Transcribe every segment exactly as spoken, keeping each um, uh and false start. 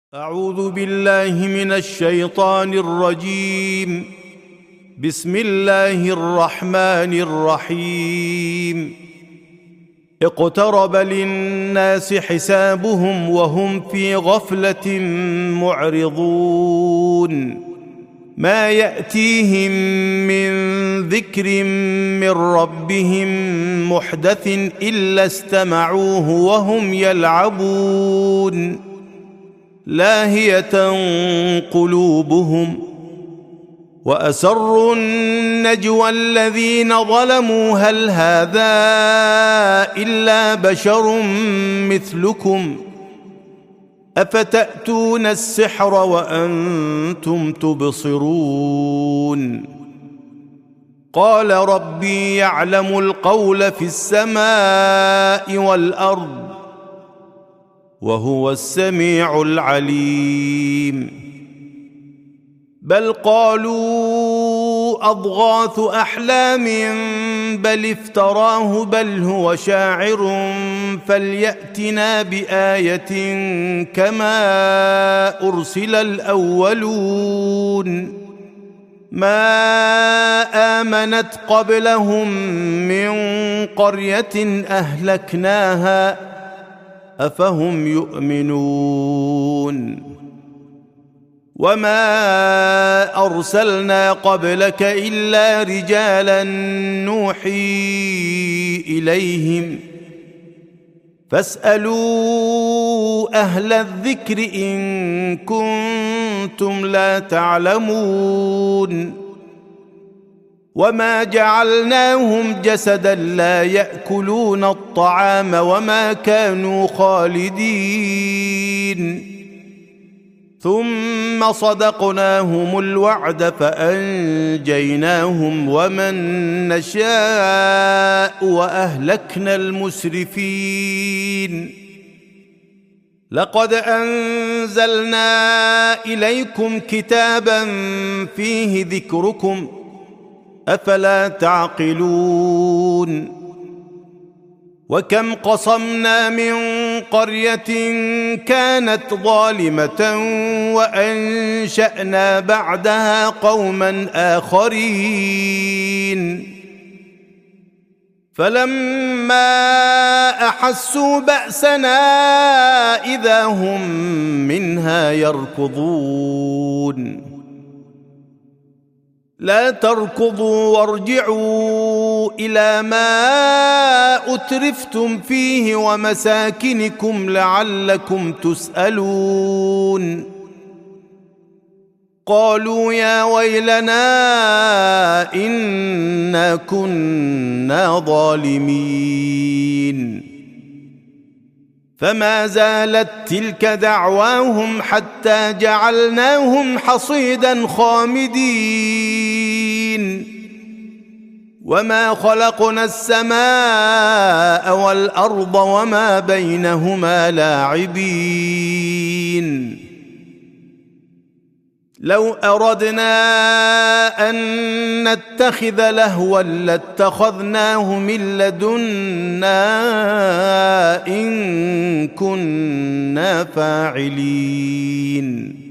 أعوذ بالله من الشيطان الرجيم. بسم الله الرحمن الرحيم. اقترب للناس حسابهم وهم في غفلة معرضون. ما يأتيهم من ذكر من ربهم محدث إلا استمعوه وهم يلعبون. لاهية قلوبهم وأسروا النجوى الذين ظلموا هل هذا إلا بشر مثلكم أفتأتون السحر وأنتم تبصرون. قال ربي يعلم القول في السماء والأرض وهو السميع العليم. بل قالوا أضغاث أحلام بل افتراه بل هو شاعر فليأتنا بآية كما أرسل الأولون. ما آمنت قبلهم من قرية أهلكناها أفهم يؤمنون. وما أرسلنا قبلك إلا رجالا نوحي إليهم فاسألوا أهل الذكر إن كنتم لا تعلمون. وما جعلناهم جسدا لا يأكلون الطعام وما كانوا خالدين. ثم صدقناهم الوعد فأنجيناهم ومن نشاء وأهلكنا المسرفين. لقد أنزلنا إليكم كتابا فيه ذكركم أفلا تعقلون. وكم قصمنا من قرية كانت ظالمة وأنشأنا بعدها قوما آخرين فلما أحسوا بأسنا إذا هم منها يركضون. لا تركضوا وارجعوا إلى ما أترفتم فيه ومساكنكم لعلكم تسألون. قالوا يا ويلنا إنا كنا ظالمين. فما زالت تلك دعواهم حتى جعلناهم حصيدا خامدين. وما خلقنا السماء والأرض وما بينهما لاعبين. لو أردنا أن نتخذ لهوا لاتخذناه من لدنا إن كنا فاعلين.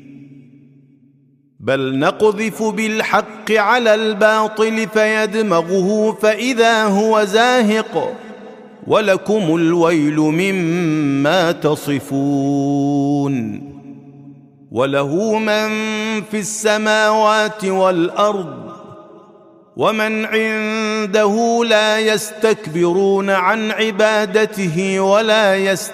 بل نقذف بالحق على الباطل فيدمغه فإذا هو زاهق ولكم الويل مما تصفون. وله من في السماوات والأرض ومن عنده لا يستكبرون عن عبادته ولا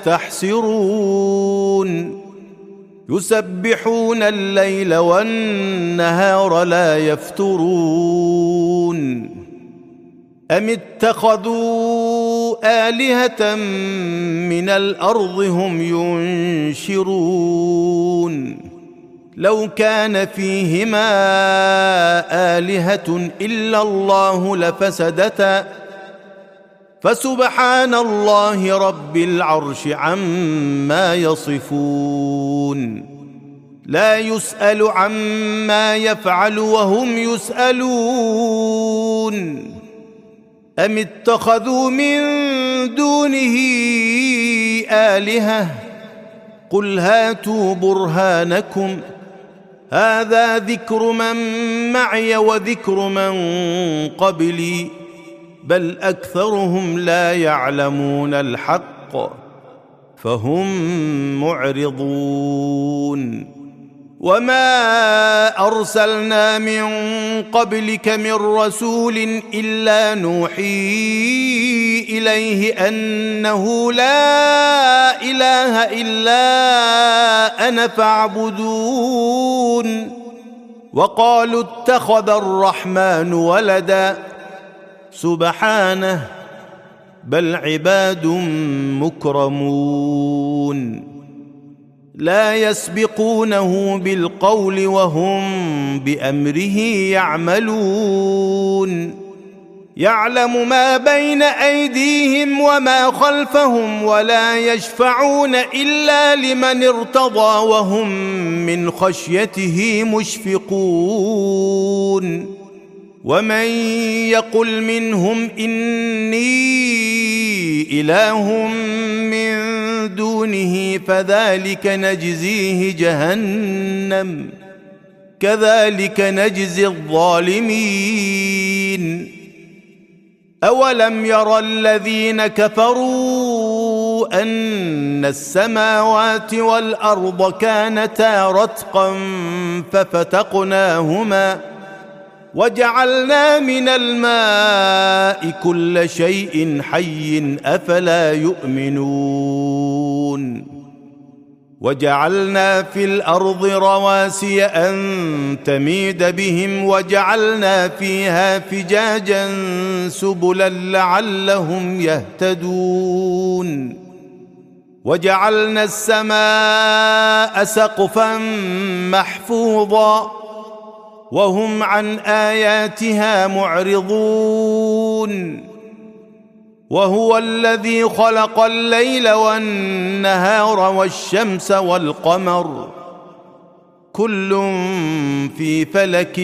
يستحسرون. يسبحون الليل والنهار لا يفترون. أم اتخذوا آلهة من الأرض هم ينشرون. لو كان فيهما آلهة إلا الله لفسدتا فسبحان الله رب العرش عما يصفون. لا يسأل عما يفعل وهم يسألون. أم اتخذوا من دونه آلهة قل هاتوا برهانكم هذا ذكر من معي وذكر من قبلي بل أكثرهم لا يعلمون الحق فهم معرضون وما أرسلنا من قبلك من رسول إلا نوحي إليه أنه لا إله إلا أنا فاعبدون وقالوا اتخذ الرحمن ولدا سبحانه بل عباد مكرمون لا يسبقونه بالقول وهم بأمره يعملون يعلم ما بين أيديهم وما خلفهم ولا يشفعون إلا لمن ارتضى وهم من خشيته مشفقون ومن يقل منهم إني إله من دونه فذلك نجزيه جهنم كذلك نجزي الظالمين أولم يرى الذين كفروا أن السماوات والأرض كانتا رتقا ففتقناهما وجعلنا من الماء كل شيء حي أفلا يؤمنون وجعلنا في الأرض رواسي أن تميد بهم وجعلنا فيها فجاجا سبلا لعلهم يهتدون وجعلنا السماء سقفا محفوظا وهم عن آياتها معرضون وهو الذي خلق الليل والنهار والشمس والقمر كل في فلك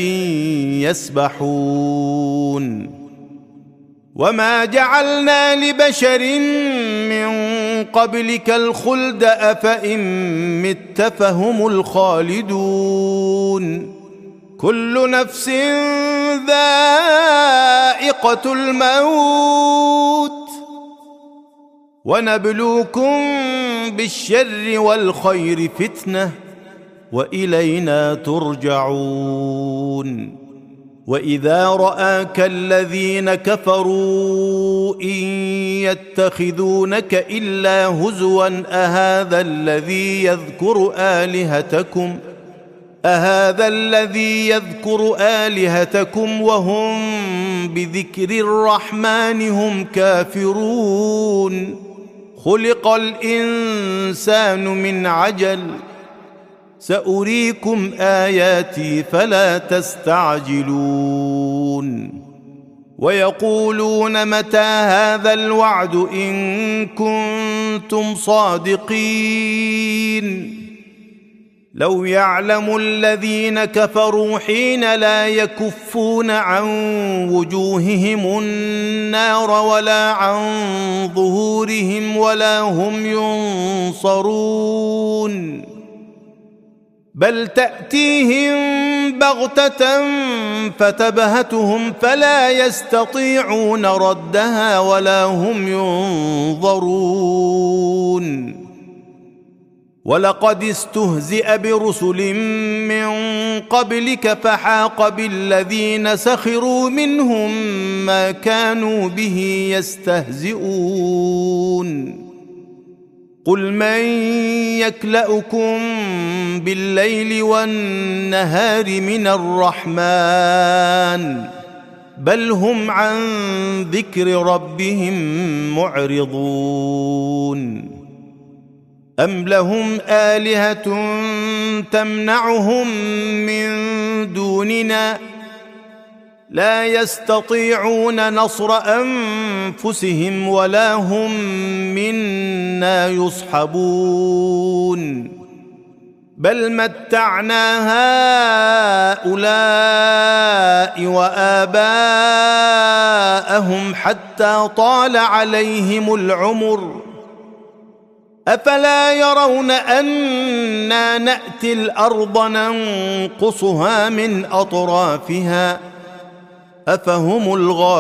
يسبحون وما جعلنا لبشر من قبلك الخلد أفإن مت فهم الخالدون كل نفس ذائقة الموت ونبلوكم بالشر والخير فتنة وإلينا ترجعون وإذا رآك الذين كفروا إن يتخذونك إلا هزوا أهذا الذي يذكر آلهتكم أهذا الذي يذكر آلهتكم وهم بذكر الرحمن هم كافرون خلق الإنسان من عجل سأريكم آياتي فلا تستعجلون ويقولون متى هذا الوعد إن كنتم صادقين لو يعلم الذين كفروا حين لا يكفون عن وجوههم النار ولا عن ظهورهم ولا هم ينصرون بل تأتيهم بغتة فتبهتهم فلا يستطيعون ردها ولا هم ينظرون ولقد استهزئ برسل من قبلك فحاق بالذين سخروا منهم ما كانوا به يستهزئون قل من يكلؤكم بالليل والنهار من الرحمن بل هم عن ذكر ربهم معرضون أم لهم آلهة تمنعهم من دوننا لا يستطيعون نصر أنفسهم ولا هم منا يصحبون بل متعنا هؤلاء وآباءهم حتى طال عليهم العمر أفلا يرون أنا نأتي الأرض ننقصها من أطرافها أفهم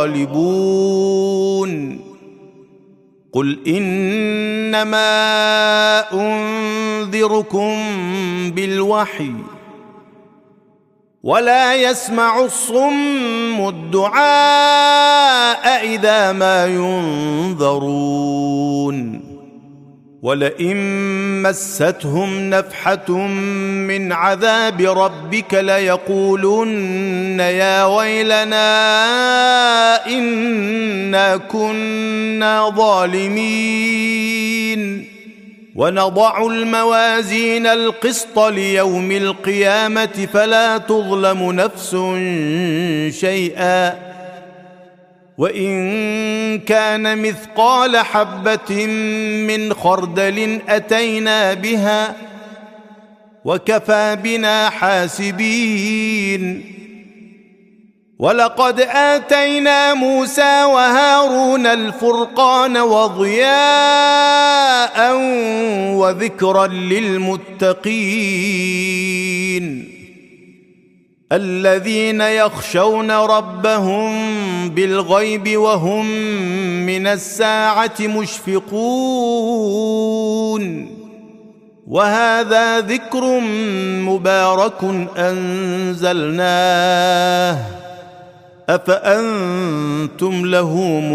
الغالبون قل إنما أنذركم بالوحي ولا يسمع الصم الدعاء إذا ما ينذرون ولئن مستهم نفحة من عذاب ربك ليقولن يا ويلنا إنا كنا ظالمين ونضع الموازين القسط ليوم القيامة فلا تظلم نفس شيئا وإن كان مثقال حبة من خردل أتينا بها وكفى بنا حاسبين ولقد آتينا موسى وهارون الفرقان وضياء وذكرا للمتقين الذين يخشون ربهم بالغيب وهم من الساعة مشفقون وهذا ذكر مبارك أنزلناه أفأنتم له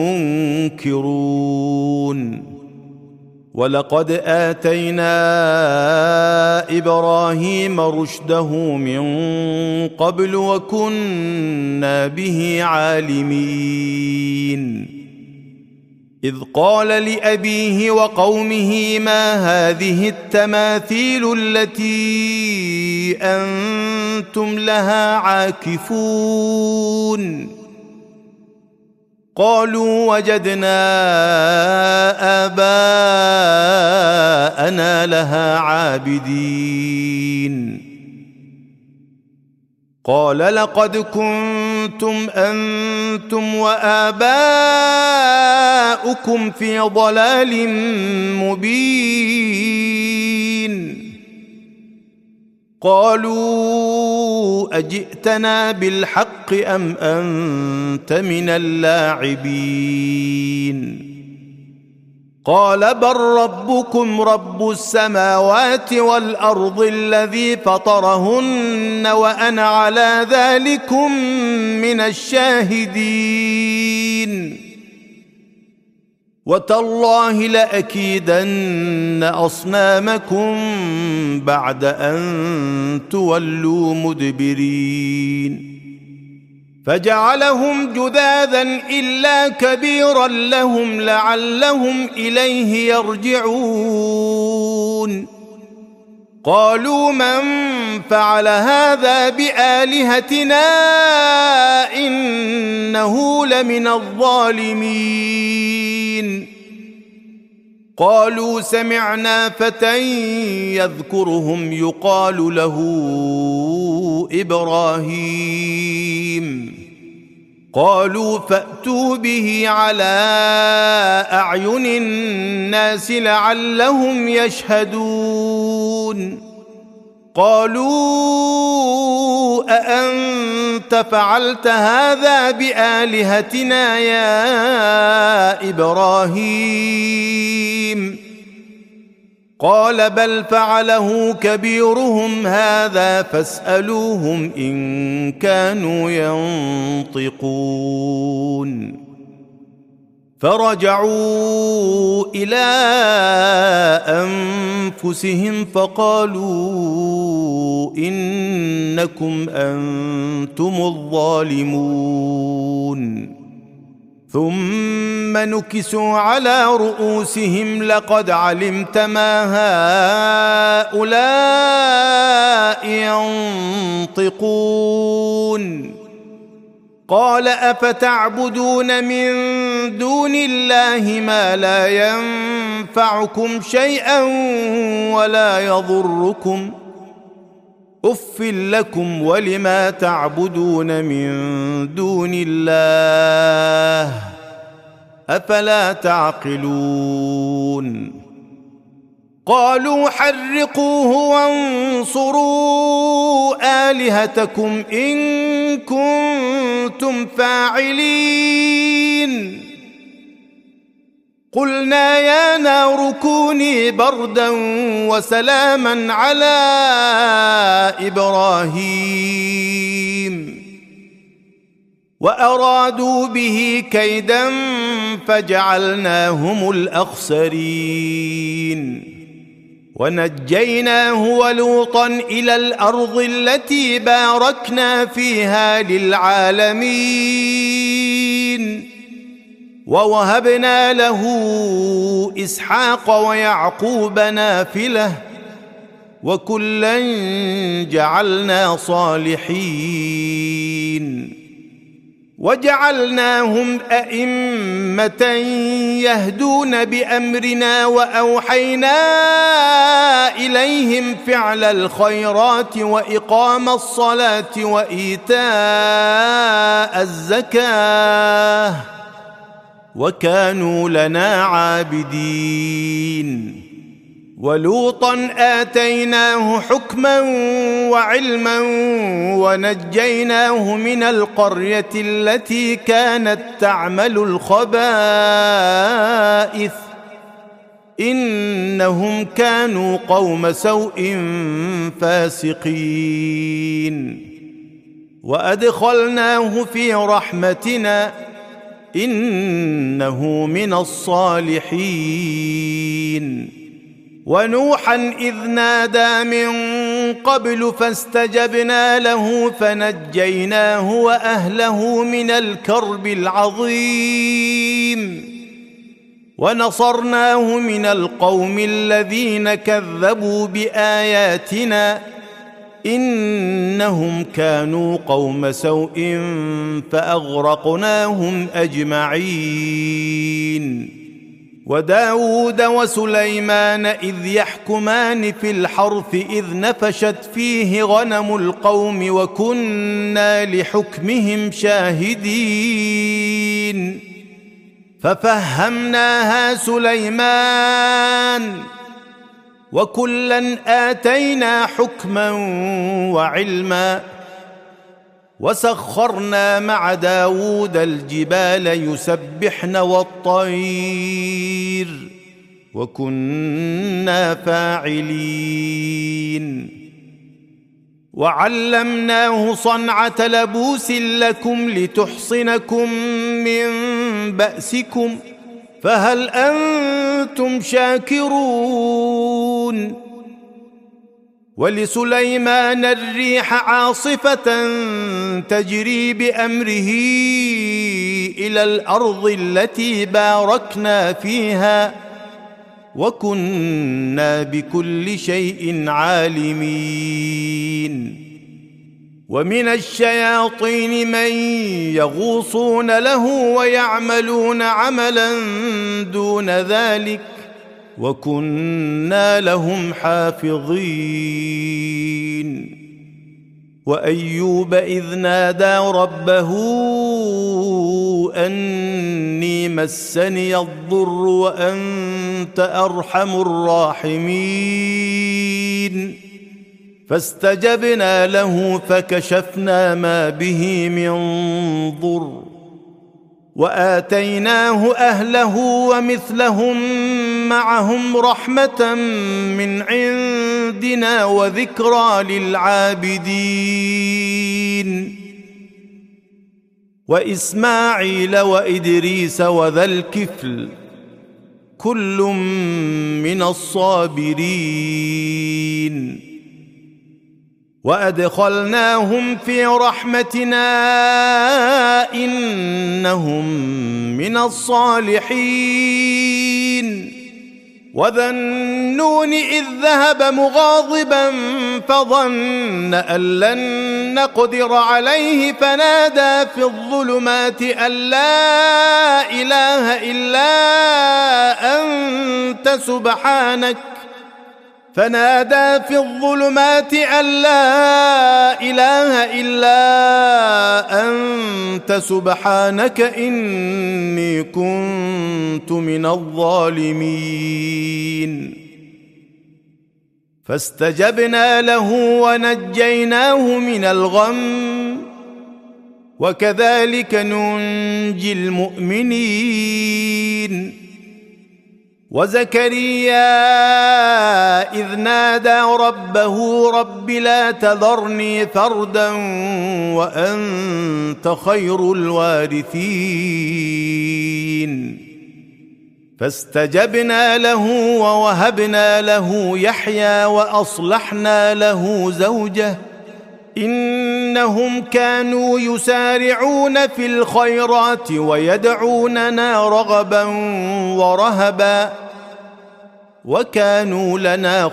منكرون ولقد آتينا إبراهيم رشده من قبل وكنا به عالمين إذ قال لأبيه وقومه ما هذه التماثيل التي أنتم لها عاكفون قالوا وجدنا آباءنا لها عابدين قال لقد كنتم أنتم وآباؤكم في ضلال مبين قالوا أجئتنا بالحق أم أنت من اللاعبين قال بل ربكم رب السماوات والأرض الذي فطرهن وأنا على ذلكم من الشاهدين وتالله لأكيدن أصنامكم بعد أن تولوا مدبرين فجعلهم جذاذا إلا كبيرا لهم لعلهم إليه يرجعون قالوا من فعل هذا بآلهتنا إنه لمن الظالمين قالوا سمعنا فتى يذكرهم يقال له إبراهيم قالوا فأتوا به على أعين الناس لعلهم يشهدون قالوا أأنت فعلت هذا بآلهتنا يا إبراهيم قال بل فعله كبيرهم هذا فاسألوهم إن كانوا ينطقون فرجعوا إلى أنفسهم فقالوا إنكم أنتم الظالمون ثم نكسوا على رؤوسهم لقد علمت ما هؤلاء ينطقون قال أفتعبدون من دون الله ما لا ينفعكم شيئا ولا يضركم أف لكم ولما تعبدون من دون الله أفلا تعقلون قالوا حرقوه وانصروا آلهتكم إن كنتم فاعلين قلنا يا نار كوني بردا وسلاما على إبراهيم وأرادوا به كيدا فجعلناهم الأخسرين ونجيناه ولوطا إلى الأرض التي باركنا فيها للعالمين ووهبنا له إسحاق ويعقوب نافلة وكلا جعلنا صالحين وجعلناهم أئمة يهدون بأمرنا وأوحينا إليهم فعل الخيرات وإقام الصلاة وإيتاء الزكاة وكانوا لنا عابدين ولوطا آتيناه حكما وعلما ونجيناه من القرية التي كانت تعمل الخبائث إنهم كانوا قوم سوء فاسقين وأدخلناه في رحمتنا إنه من الصالحين ونوحا إذ نادى من قبل فاستجبنا له فنجيناه وأهله من الكرب العظيم ونصرناه من القوم الذين كذبوا بآياتنا إنهم كانوا قوم سوء فأغرقناهم أجمعين وداود وسليمان إذ يحكمان في الحرث إذ نفشت فيه غنم القوم وكنا لحكمهم شاهدين ففهمناها سليمان وكلا آتينا حكما وعلما وسخرنا مع داود الجبال يسبحن والطير وكنا فاعلين وعلمناه صنعة لبوس لكم لتحصنكم من بأسكم فهل أنتم شاكرون ولسليمان الريح عاصفة تجري بأمره إلى الأرض التي باركنا فيها وكنا بكل شيء عالمين ومن الشياطين من يغوصون له ويعملون عملا دون ذلك وكنا لهم حافظين وأيوب إذ نادى ربه أني مسني الضر وأنت أرحم الراحمين فاستجبنا له فكشفنا ما به من ضر وآتيناه أهله ومثلهم معهم رحمة من عندنا وذكرى للعابدين وإسماعيل وإدريس وذا الكفل كل من الصابرين وأدخلناهم في رحمتنا إنهم من الصالحين وذا النون إذ ذهب مغاضبا فظن أن لن نقدر عليه فنادى في الظلمات أن لا إله إلا أنت سبحانك فنادى في الظلمات أن لا إله إلا أنت سبحانك إني كنت من الظالمين فاستجبنا له ونجيناه من الغم وكذلك ننجي المؤمنين. وزكريا إذ نادى ربه رب لا تذرني فردا وأنت خير الوارثين. فاستجبنا له ووهبنا له يحيى وأصلحنا له زوجه إنهم كانوا يسارعون في الخيرات ويدعوننا رغبا ورهبا وكانوا لنا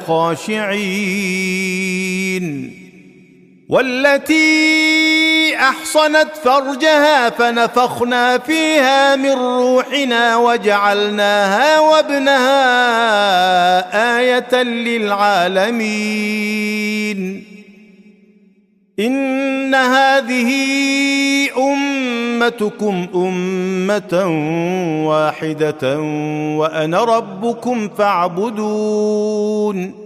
خاشعين. والتي أحصنت فرجها فنفخنا فيها من روحنا وجعلناها وابنها آية للعالمين. إن هذه أمتكم أمة واحدة وأنا ربكم فاعبدون.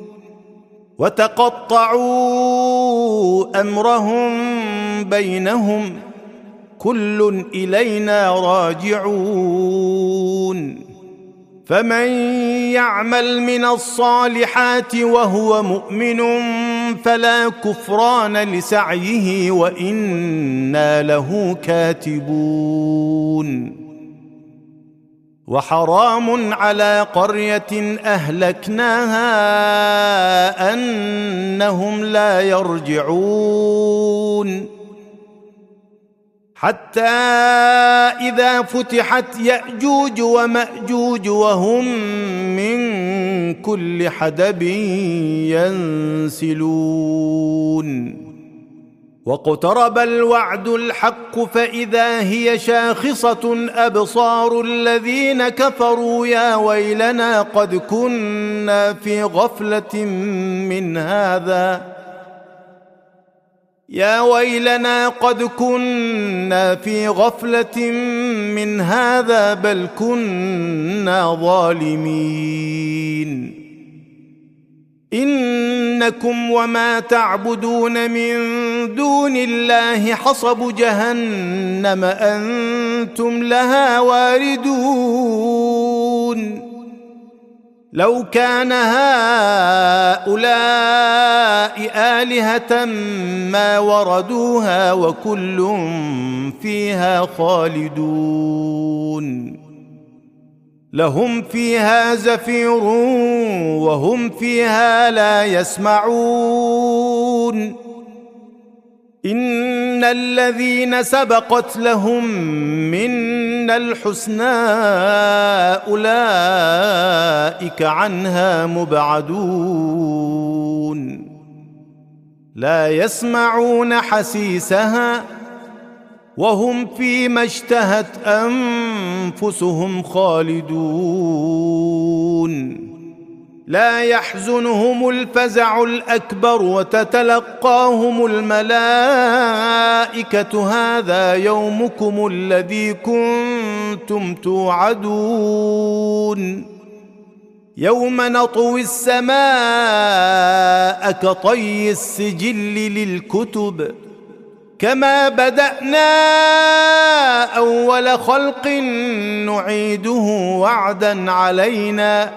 وتقطعوا أمرهم بينهم كل إلينا راجعون. فمن يعمل من الصالحات وهو مؤمن فلا كفران لسعيه وإنا له كاتبون. وحرام على قرية أهلكناها أنهم لا يرجعون حتى إذا فتحت يأجوج ومأجوج وهم من كل حدب ينسلون. واقترب الوعد الحق فإذا هي شاخصة أبصار الذين كفروا يا ويلنا قد كنا في غفلة من هذا يا ويلنا قد كنا في غفلة من هذا بل كنا ظالمين. إنكم وما تعبدون من دون الله حصب جهنم أنتم لها واردون. لو كان هؤلاء آلهة ما وردوها وكل فيها خالدون. لهم فيها زفير وهم فيها لا يسمعون. إن الذين سبقت لهم منا الحسنى أولئك عنها مبعدون. لا يسمعون حسيسها وهم فيما اشتهت أنفسهم خالدون. لا يحزنهم الفزع الأكبر وتتلقاهم الملائكة هذا يومكم الذي كنتم توعدون. يوم نطوي السماء كطي السجل للكتب كما بدأنا أول خلق نعيده وعدا علينا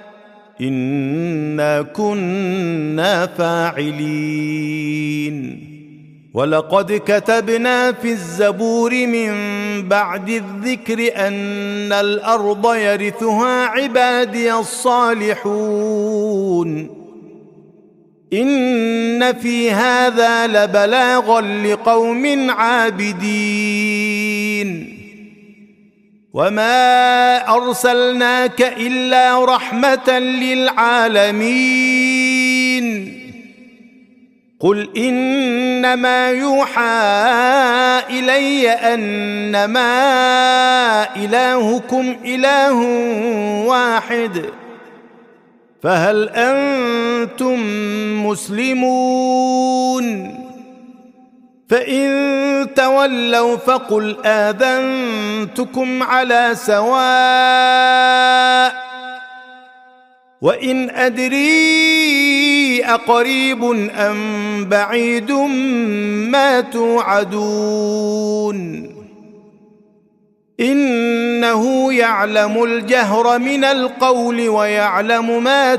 إنا كنا فاعلين. ولقد كتبنا في الزبور من بعد الذكر أن الأرض يرثها عبادي الصالحون. إن في هذا لبلاغا لقوم عابدين. وما أرسلناك إلا رحمة للعالمين. قل إنما يوحى إلي أنما إلهكم إله واحد فهل أنتم مسلمون؟ فإن تولوا فقل آذنتكم على سواء وإن أدري أقريب أم بعيد ما توعدون إنه يعلم الجهر من القول ويعلم ما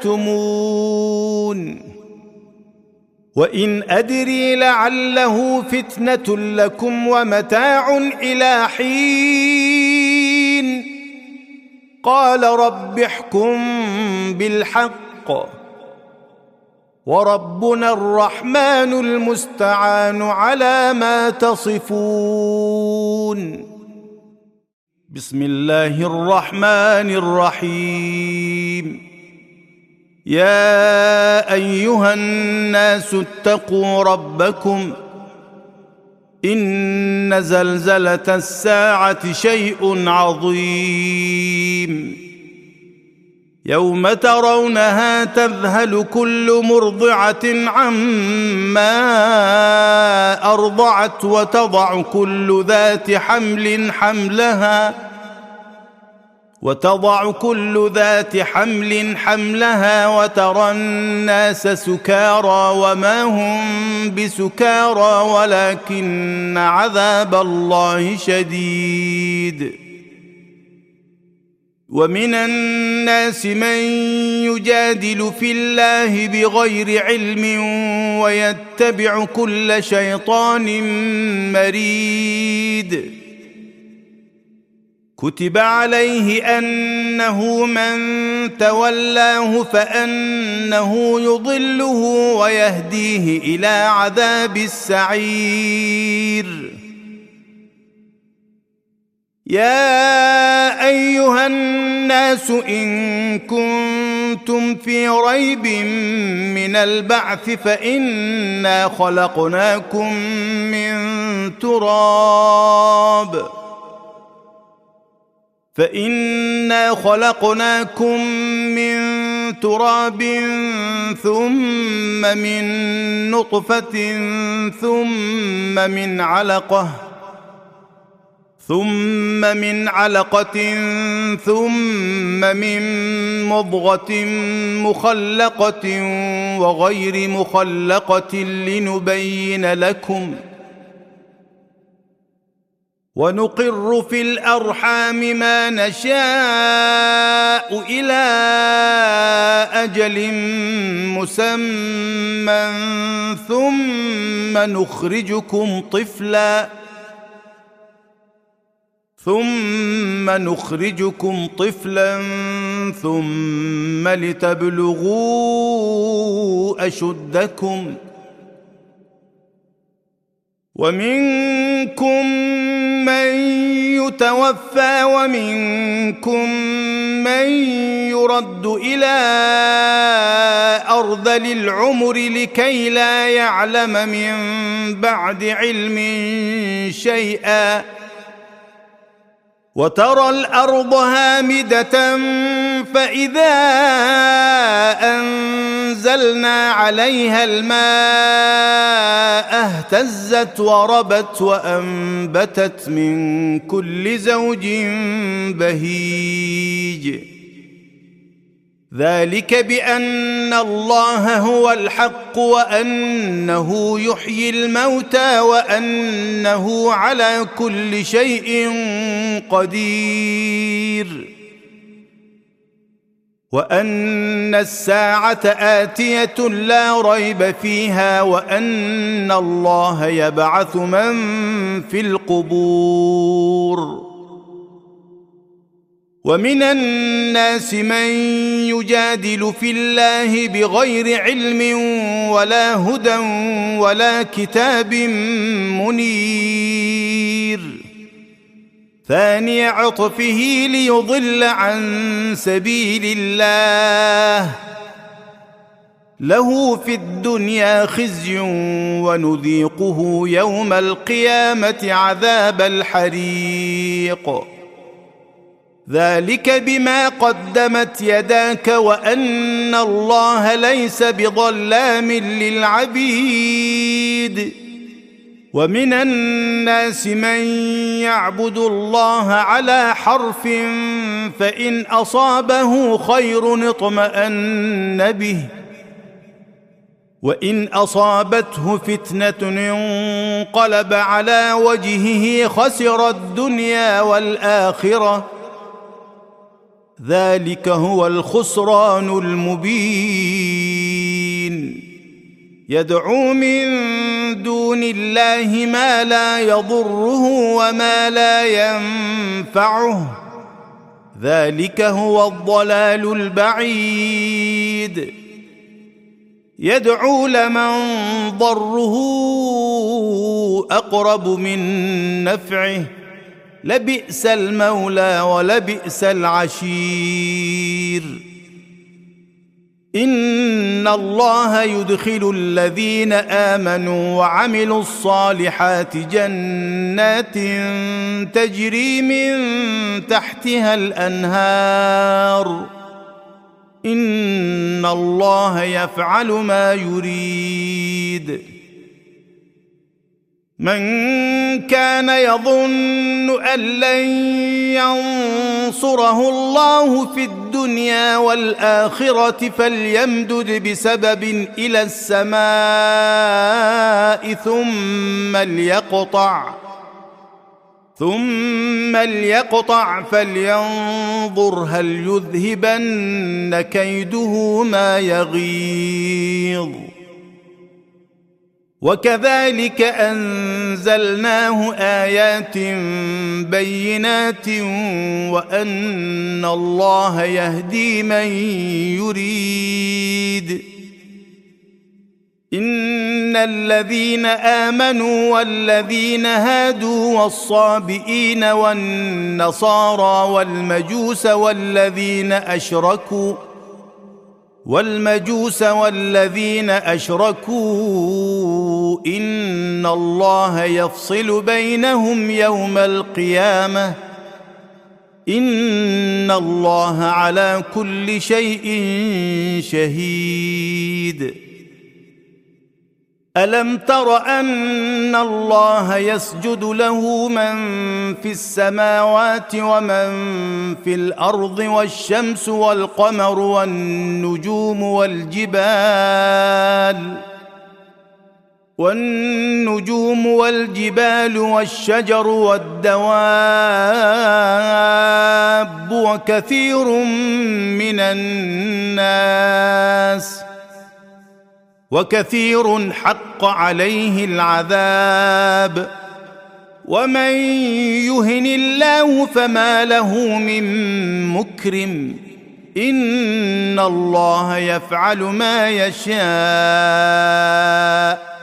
تكتمون وإن أدري لعله فتنة لكم ومتاع إلى حين قال رب احكم بالحق وربنا الرحمن المستعان على ما تصفون بسم الله الرحمن الرحيم يا أيها الناس اتقوا ربكم إن زلزلة الساعة شيء عظيم يوم ترونها تذهل كل مرضعة عما أرضعت وتضع كل ذات حمل حملها وتضع كل ذات حمل حملها وترى الناس سكارى وما هم بسكارى ولكن عذاب الله شديد ومن الناس من يجادل في الله بغير علم ويتبع كل شيطان مريد كتب عليه أنه من تولاه فأنه يضله ويهديه إلى عذاب السعير يا أيها الناس إن كنتم في ريب من البعث فإنا خلقناكم من تراب فإنا خلقناكم من تراب ثم من نطفة ثم من علقة ثم من علقة ثم من مضغة مخلقة وغير مخلقة لنبين لكم ونقر في الأرحام ما نشاء إلى أجل مسمى ثم نخرجكم طفلا ثم نخرجكم طفلا ثم لتبلغوا أشدكم ومنكم من يتوفى ومنكم من يرد إلى أرذل العمر لكي لا يعلم من بعد علم شيئا وترى الأرض هامدة فإذا أنزلنا عليها الماء اهتزت وربت وأنبتت من كل زوج بهيج ذلك بأن الله هو الحق وأنه يحيي الموتى وأنه على كل شيء قدير وأن الساعة آتية لا ريب فيها وأن الله يبعث من في القبور ومن الناس من يجادل في الله بغير علم ولا هدى ولا كتاب منير ثاني عطفه ليضل عن سبيل الله له في الدنيا خزي ونذيقه يوم القيامة عذاب الحريق ذلك بما قدمت يداك وأن الله ليس بظلام للعبيد ومن الناس من يعبد الله على حرف فإن أصابه خير اطمأن به وإن أصابته فتنة انقلب على وجهه خسر الدنيا والآخرة ذلك هو الخسران المبين يدعو من دون الله ما لا يضره وما لا ينفعه ذلك هو الضلال البعيد يدعو لمن ضره أقرب من نفعه لبئس المولى ولبئس العشير إن الله يدخل الذين آمنوا وعملوا الصالحات جنات تجري من تحتها الأنهار إن الله يفعل ما يريد من كان يظن أن لن ينصره الله في الدنيا والآخرة فليمدد بسبب إلى السماء ثم ليقطع ثم ليقطع فلينظر هل يذهبن كيده ما يغيظ وكذلك أنزلناه آيات بينات وأن الله يهدي من يريد إن الذين آمنوا والذين هادوا والصابئين والنصارى والمجوس والذين أشركوا والمجوس والذين أشركوا إن الله يفصل بينهم يوم القيامة إن الله على كل شيء شهيد ألم تر أن الله يسجد له من في السماوات ومن في الأرض والشمس والقمر والنجوم والجبال والنجوم والجبال والشجر والدواب وكثير من الناس وكثير حق عليه العذاب ومن يهن الله فما له من مكرم إن الله يفعل ما يشاء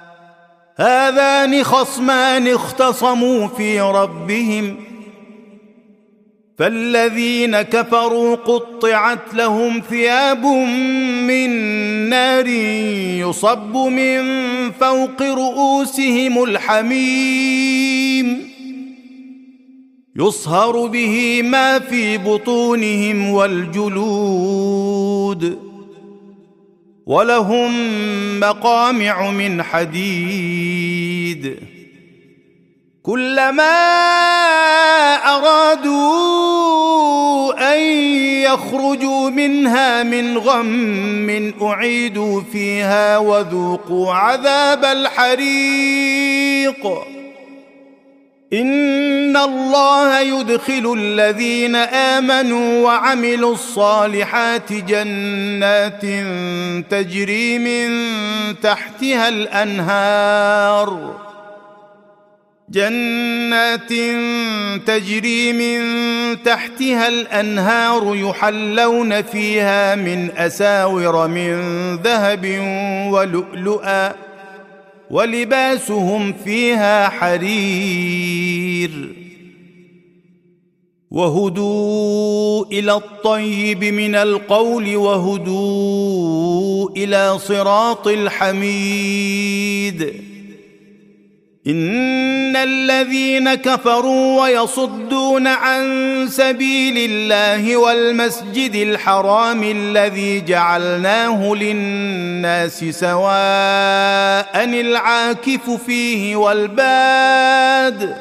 هذان خصمان اختصموا في ربهم فالذين كفروا قطعت لهم ثياب من نار يصب من فوق رؤوسهم الحميم يصهر به ما في بطونهم والجلود ولهم مقامع من حديد كلما أرادوا أن يخرجوا منها من غم أعيدوا فيها وذوقوا عذاب الحريق إن الله يدخل الذين آمنوا وعملوا الصالحات جنات تجري من تحتها الأنهار جنات تجري من تحتها الأنهار يحلون فيها من أساور من ذهب ولؤلؤا ولباسهم فيها حرير وهدوا إلى الطيب من القول وهدوا إلى صراط الحميد إن الذين كفروا ويصدون عن سبيل الله والمسجد الحرام الذي جعلناه للناس سواء العاكف فيه والباد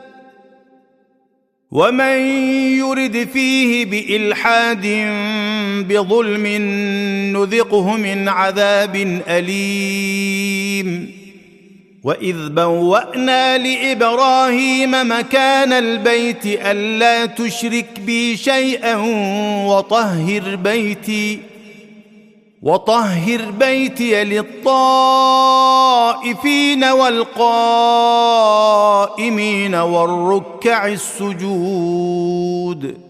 ومن يرد فيه بإلحاد بظلم نذقه من عذاب أليم. وإذ بوأنا لإبراهيم مكان البيت ألا تشرك بي شيئا وطهر بيتي وطهر بيتي للطائفين والقائمين والركع السجود.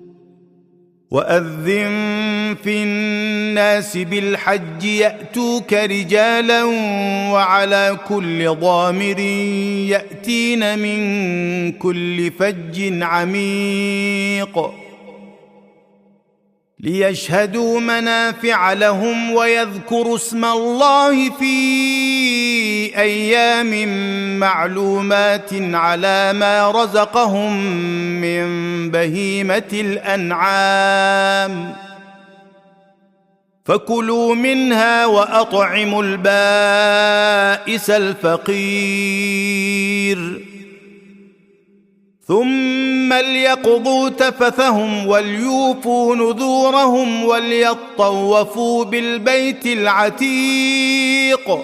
وأذن في الناس بالحج يأتوك رجالا وعلى كل ضامر يأتين من كل فج عميق ليشهدوا منافع لهم ويذكروا اسم الله في أيام معلومات على ما رزقهم من بهيمة الأنعام فكلوا منها وأطعموا البائس الفقير ثم ليقضوا تفثهم وليوفوا نذورهم وليطوفوا بالبيت العتيق.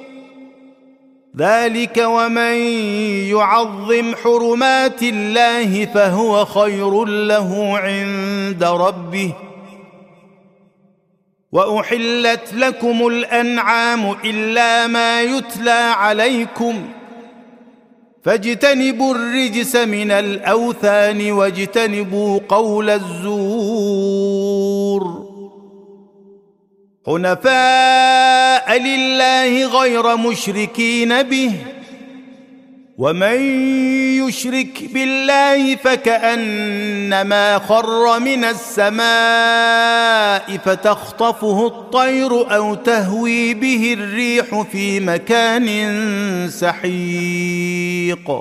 ذلك ومن يعظم حرمات الله فهو خير له عند ربه. وأحلت لكم الأنعام إلا ما يتلى عليكم فاجتنبوا الرجس من الأوثان واجتنبوا قول الزور حنفاء لله غير مشركين به ومن يشرك بالله فكأنما خر من السماء فتخطفه الطير أو تهوي به الريح في مكان سحيق.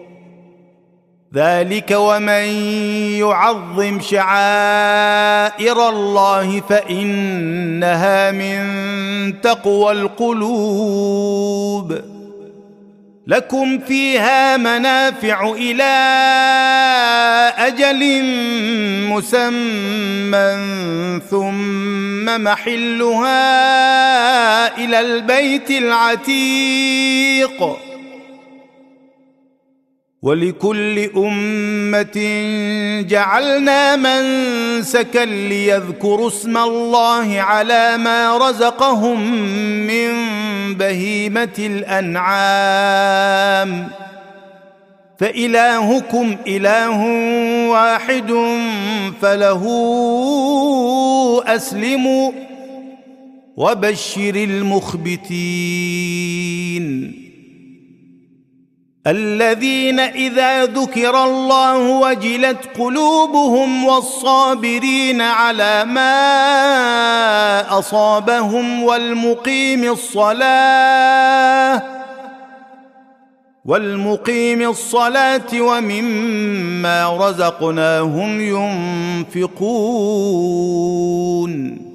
ذلك ومن يعظم شعائر الله فإنها من تقوى القلوب. لكم فيها منافع إلى أجل مسمى ثم محلها إلى البيت العتيق. ولكل أمة جعلنا منسكا ليذكروا اسم الله على ما رزقهم من بهيمة الأنعام فإلهكم إله واحد فله أسلموا وبشر المخبتين الذين إذا ذكر الله وجلت قلوبهم والصابرين على ما أصابهم والمقيم الصلاة والمقيم الصلاة ومما رزقناهم ينفقون.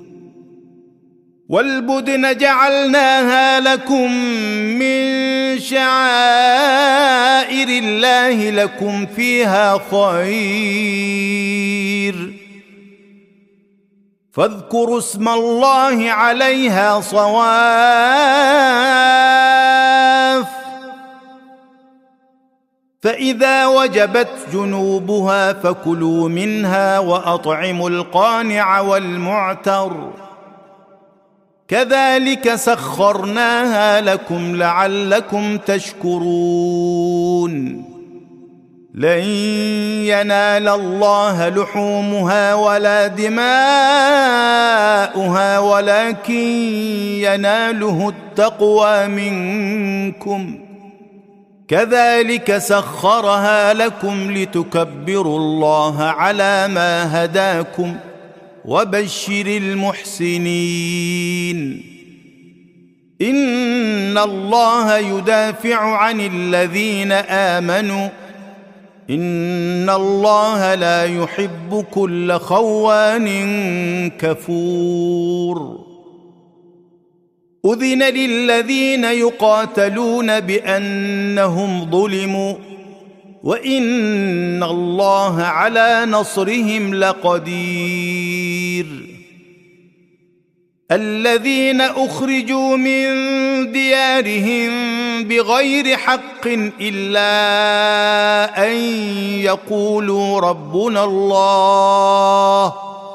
والبدن جعلناها لكم من شعائر الله لكم فيها خير فاذكروا اسم الله عليها صواف فإذا وجبت جنوبها فكلوا منها وأطعموا القانع والمعتر كذلك سخرناها لكم لعلكم تشكرون. لن ينال الله لحومها ولا دماؤها ولكن يناله التقوى منكم كذلك سخرها لكم لتكبروا الله على ما هداكم وبشر المحسنين. إن الله يدافع عن الذين آمنوا إن الله لا يحب كل خوان كفور. أذن للذين يقاتلون بأنهم ظلموا وإن الله على نصرهم لقدير. الذين أخرجوا من ديارهم بغير حق إلا أن يقولوا ربنا الله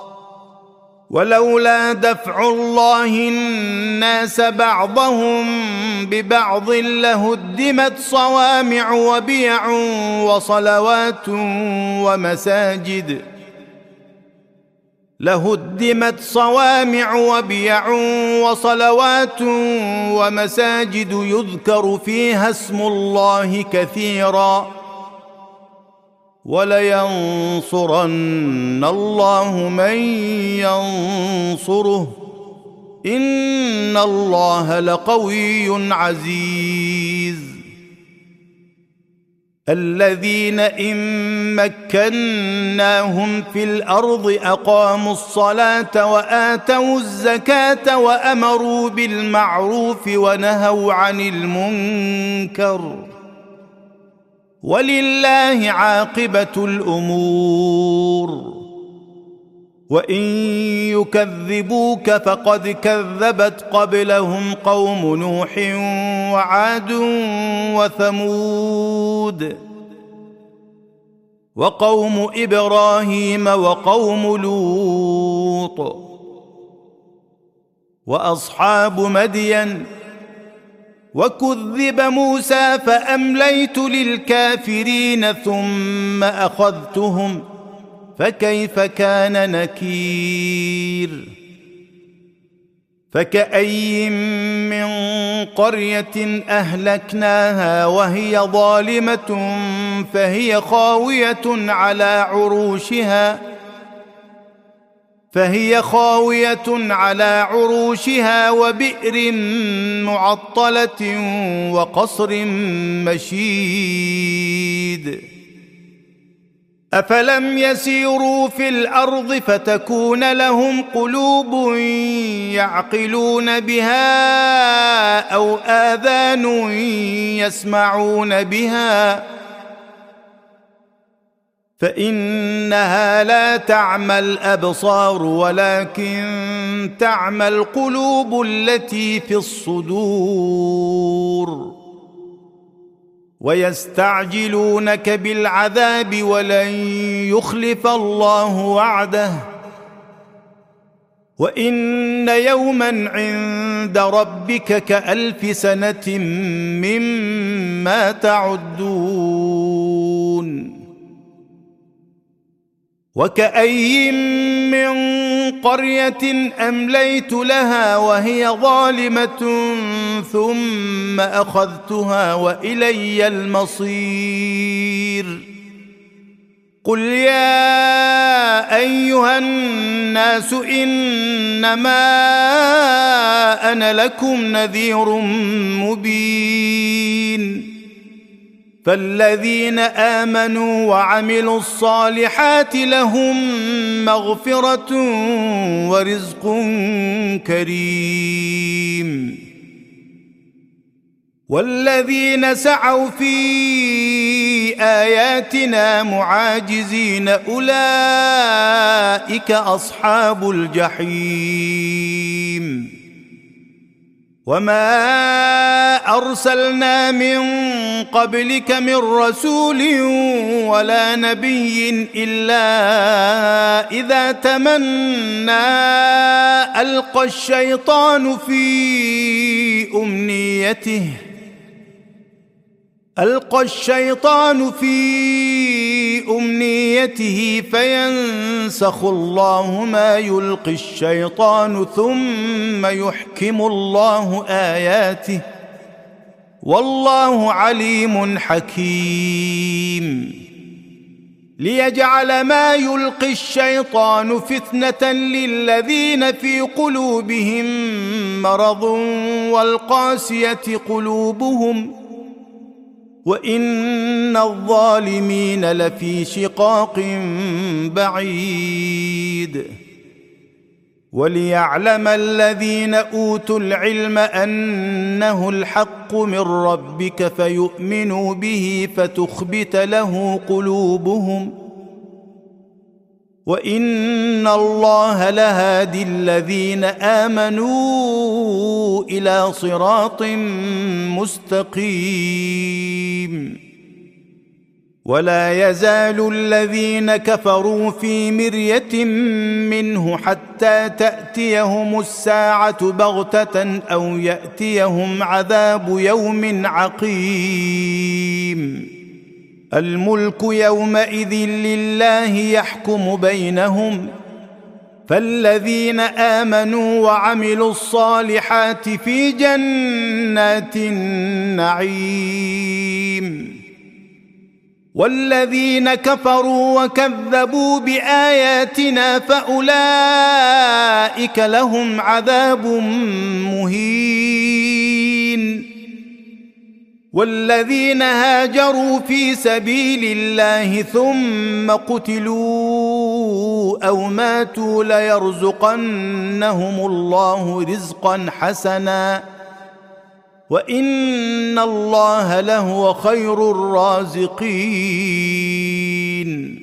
ولولا دفع الله الناس بعضهم ببعض لهدمت صوامع وبيع وصلوات ومساجد لهدمت صوامع وبيع وصلوات ومساجد يذكر فيها اسم الله كثيرا ولينصرن الله من ينصره إن الله لقوي عزيز الذين إن مكناهم في الأرض أقاموا الصلاة وآتوا الزكاة وأمروا بالمعروف ونهوا عن المنكر ولله عاقبة الأمور وإن يكذبوك فقد كذبت قبلهم قوم نوح وعاد وثمود وقوم إبراهيم وقوم لوط وأصحاب مدين وكذب موسى فأمليت للكافرين ثم أخذتهم فكيف كان نكير فكأي من قرية أهلكناها وهي ظالمة فهي خاوية على عروشها فهي خاوية على عروشها وبئر معطلة وقصر مشيد أفلم يسيروا في الأرض فتكون لهم قلوب يعقلون بها أو آذان يسمعون بها فإنها لا تعمى الأبصار ولكن تعمى القلوب التي في الصدور ويستعجلونك بالعذاب ولن يخلف الله وعده وإن يوما عند ربك كألف سنة مما تعدون وكأي من قرية أمليت لها وهي ظالمة ثم أخذتها وإلي المصير قل يا أيها الناس إنما أنا لكم نذير مبين فالذين آمنوا وعملوا الصالحات لهم مغفرة ورزق كريم والذين سعوا في آياتنا معاجزين أولئك أصحاب الجحيم وما أرسلنا من قبلك من رسول ولا نبي إلا إذا تمنى ألقى الشيطان في أمنيته ألقى الشيطان في أمنيته فينسخ الله ما يلقي الشيطان ثم يحكم الله آياته والله عليم حكيم ليجعل ما يلقي الشيطان فتنة للذين في قلوبهم مرض والقاسية قلوبهم وإن الظالمين لفي شقاق بعيد وليعلم الذين أوتوا العلم أنه الحق من ربك فيؤمنوا به فتخبت له قلوبهم وإن الله لهادي الذين آمنوا إلى صراط مستقيم. ولا يزال الذين كفروا في مرية منه حتى تأتيهم الساعة بغتة أو يأتيهم عذاب يوم عقيم. الملك يومئذ لله يحكم بينهم، فالذين آمنوا وعملوا الصالحات في جنات النعيم، والذين كفروا وكذبوا بآياتنا فأولئك لهم عذاب مهين. والذين هاجروا في سبيل الله ثم قتلوا أو ماتوا ليرزقنهم الله رزقا حسنا وإن الله لهو خير الرازقين.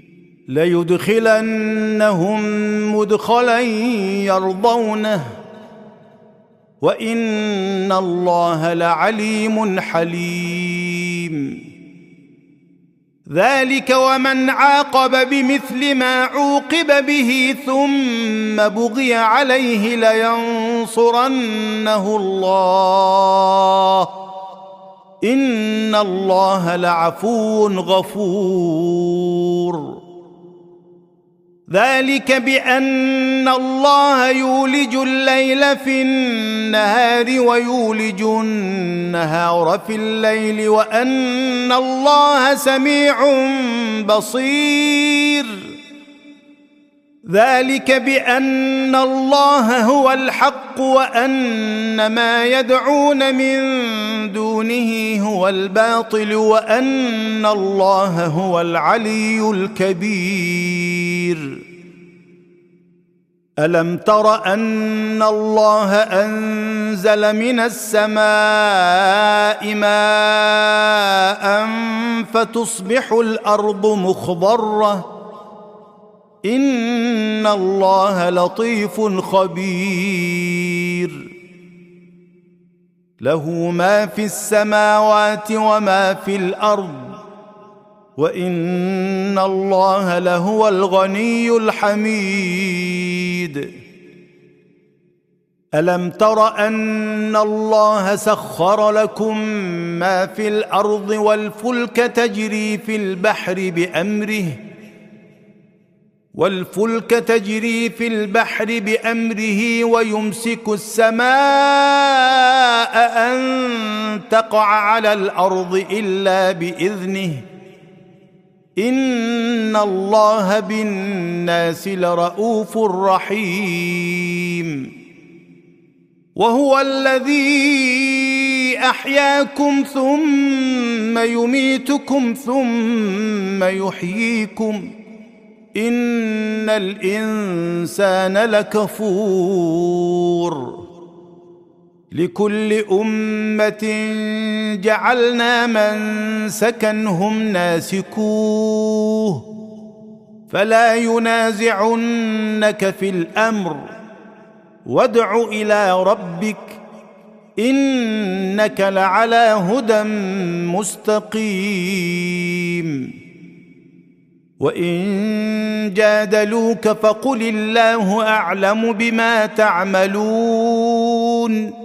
ليدخلنهم مدخلا يرضونه وإن الله لعليم حليم. ذلك ومن عاقب بمثل ما عوقب به ثم بغي عليه لينصرنه الله إن الله لعفو غفور. ذلك بأن الله يولج الليل في النهار ويولج النهار في الليل وأن الله سميع بصير. ذلك بأن الله هو الحق وأن ما يدعون من دونه هو الباطل وأن الله هو العلي الكبير. ألم تر أن الله أنزل من السماء ماء فتصبح الأرض مخضرة إن الله لطيف خبير. له ما في السماوات وما في الأرض وإن الله لهو الغني الحميد. ألم تر أن الله سخر لكم ما في الأرض والفلك تجري في البحر بأمره والفلك تجري في البحر بأمره ويمسك السماء أن تقع على الأرض إلا بإذنه إن الله بالناس لرؤوف رحيم. وهو الذي أحياكم ثم يميتكم ثم يحييكم إن الإنسان لكفور. لكل أمة جعلنا منسكا هم ناسكوه فلا ينازعنك في الأمر وادع إلى ربك إنك لعلى هدى مستقيم. وإن جادلوك فقل الله أعلم بما تعملون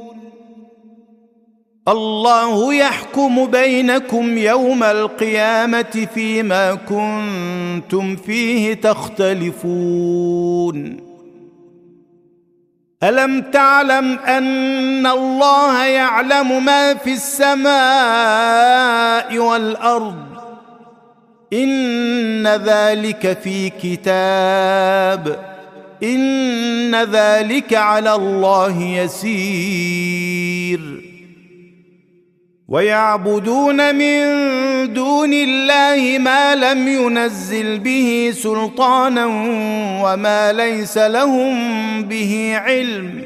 الله يحكم بينكم يوم القيامة فيما كنتم فيه تختلفون. ألم تعلم أن الله يعلم ما في السماء والأرض إن ذلك في كتاب إن ذلك على الله يسير. ويعبدون من دون الله ما لم ينزل به سلطانا وما ليس لهم به علم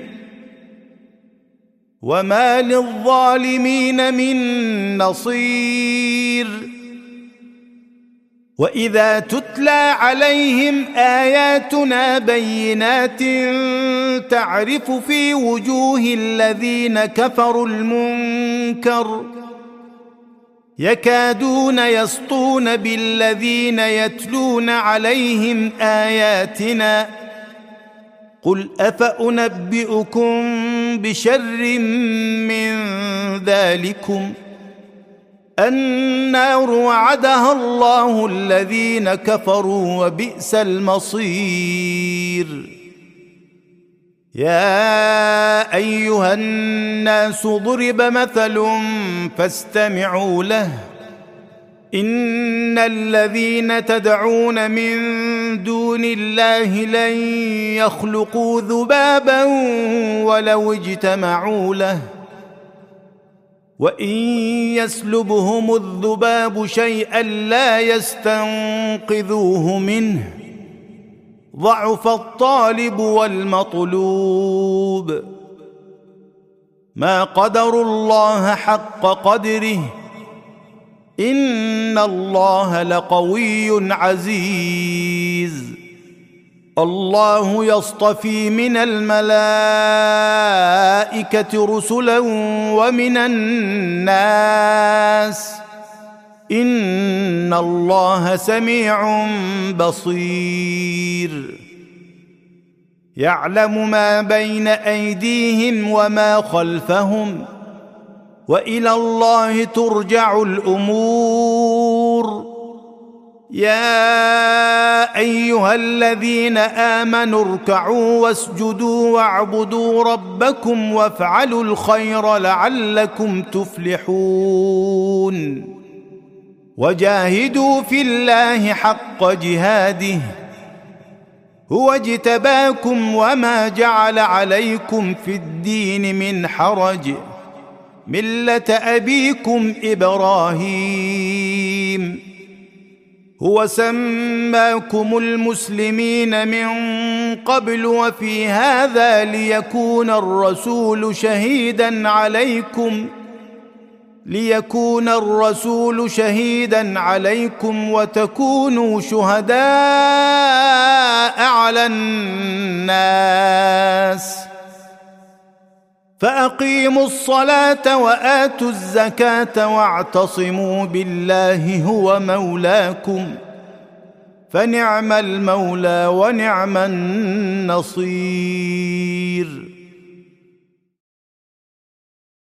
وما للظالمين من نصير. وإذا تتلى عليهم آياتنا بينات تعرف في وجوه الذين كفروا المنكر يكادون يسطون بالذين يتلون عليهم آياتنا قل أفأنبئكم بشر من ذلكم النار وعدها الله الذين كفروا وبئس المصير. يا أيها الناس ضرب مثل فاستمعوا له إن الذين تدعون من دون الله لن يخلقوا ذبابا ولو اجتمعوا له وإن يسلبهم الذباب شيئا لا يستنقذوه منه ضعف الطالب والمطلوب. ما قدروا الله حق قدره إن الله لقوي عزيز. الله يصطفي من الملائكة رسلا ومن الناس إن الله سميع بصير. يعلم ما بين أيديهم وما خلفهم وإلى الله ترجع الأمور. يا أيها الذين آمنوا اركعوا واسجدوا واعبدوا ربكم وافعلوا الخير لعلكم تفلحون. وجاهدوا في الله حق جهاده هو اجتباكم وما جعل عليكم في الدين من حرج ملة أبيكم إبراهيم هو سماكم المسلمين من قبل وفي هذا ليكون الرسول شهيدا عليكم ليكون الرسول شهيدا عليكم وتكونوا شهداء على الناس. فأقيموا الصلاة وآتوا الزكاة واعتصموا بالله هو مولاكم فنعم المولى ونعم النصير.